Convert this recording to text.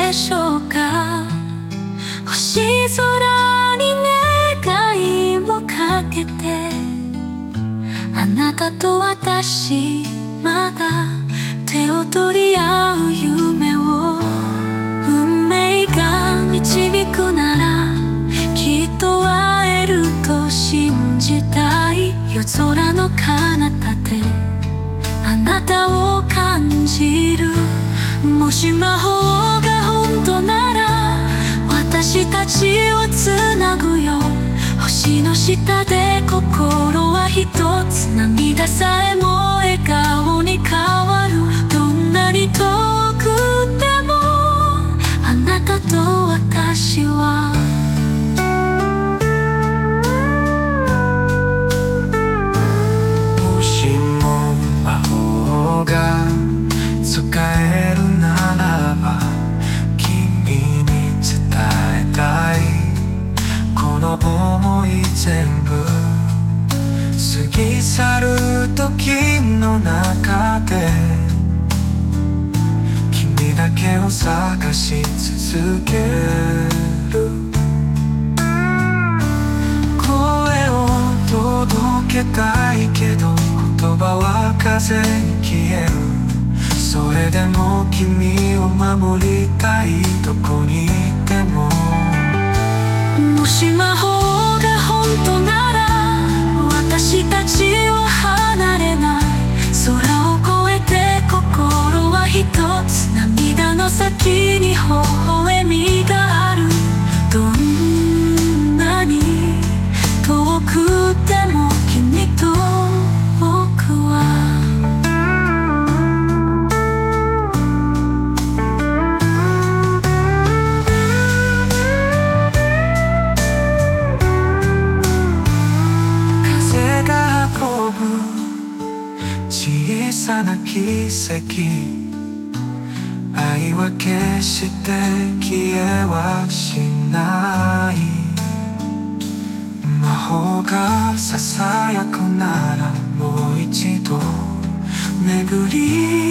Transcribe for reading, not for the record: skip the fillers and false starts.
でしょうか。星空に願いをかけて、あなたと私まだ手を取り合う夢を、運命が導くならきっと会えると信じたい。夜空の彼方であなたを感じる。もし魔法が本当なら私たちをつなぐよ。星の下で心は一つ、涙さえも笑顔に変わる。どんなに遠くてもあなたと私はもしも魔法が使えるならば君に伝えたい。この想い全部過ぎ去る時の中で君だけを探し続ける。声を届けたいけど言葉は風に消える。それでも君を守りたい。どこにいてももし魔法が本当なら私たちは離れない。空を越えて心は一つ、涙の先に微笑みがある。どんなに遠くても君と僕は小さな奇跡、愛は決して消えはしない。魔法がささやくならもう一度巡り